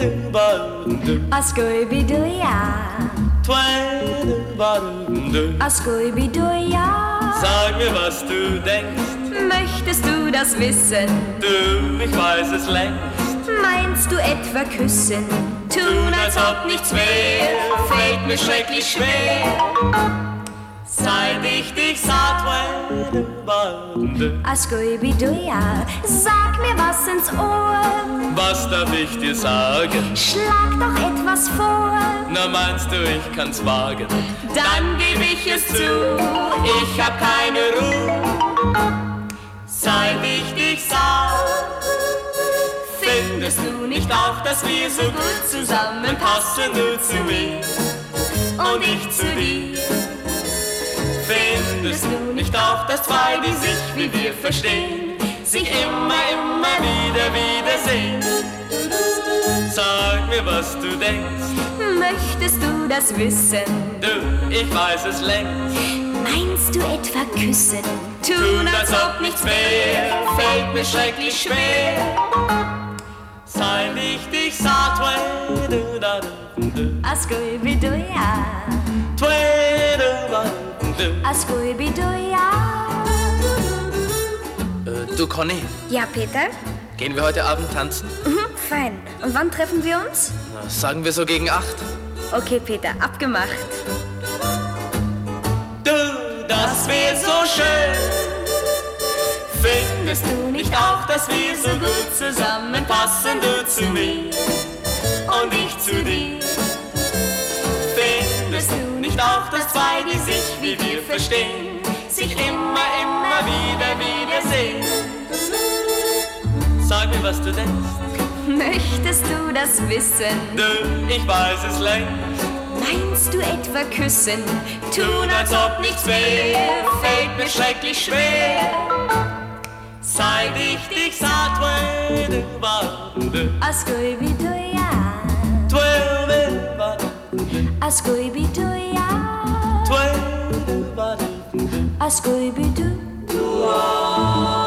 A Scooby-Doo, A Scooby-Doo, Sag mir, was du denkst. möchtest du das wissen? Du, ich weiß es längst. Meinst du etwa küssen? Tun, als ob nichts wär, fällt mir schrecklich schwer. Seit ich dich sah, A Scooby-Doo, sag mir was ins Ohr. was darf ich dir sagen? Schlag doch etwas vor. Na, meinst du, ich kann's wagen? Dann geb ich es zu, Ich hab keine Ruhe, seit ich dich sah. Findest du nicht auch, dass wir so gut zusammenpassen? Du zu mir und ich zu dir. Findest du nicht auch, dass zwei, die sich wie wir verstehen, sich immer wieder wiedersehen? Sag mir, was du denkst. möchtest du das wissen? Du, ich weiß es längst. Meinst du etwa küssen? Tun, als ob nichts wär, fällt mir schrecklich schwer. Seit ich dich sah, A Scooby-Doo, A Scooby-Doo. Du, Conny, Ja, Peter? gehen wir heute Abend tanzen? Fein. Und wann treffen wir uns? Na, sagen wir so gegen 8. Okay, Peter, abgemacht. Du, das wär so schön. Findest du nicht auch, dass wir so gut zusammenpassen? Du zu mir und ich zu dir. Findest du nicht auch, dass zwei, die sich wie wir verstehen, sich immer wieder wiedersehen? Sag mir, was du denkst. Möchtest du das wissen? Du, ich weiß es längst. Meinst du etwa küssen? Tun, als ob nichts wär, fällt mir schrecklich schwer. Seit ich dich sah, A Scooby-Doo, A Scooby-Doo, A Scooby-Doo.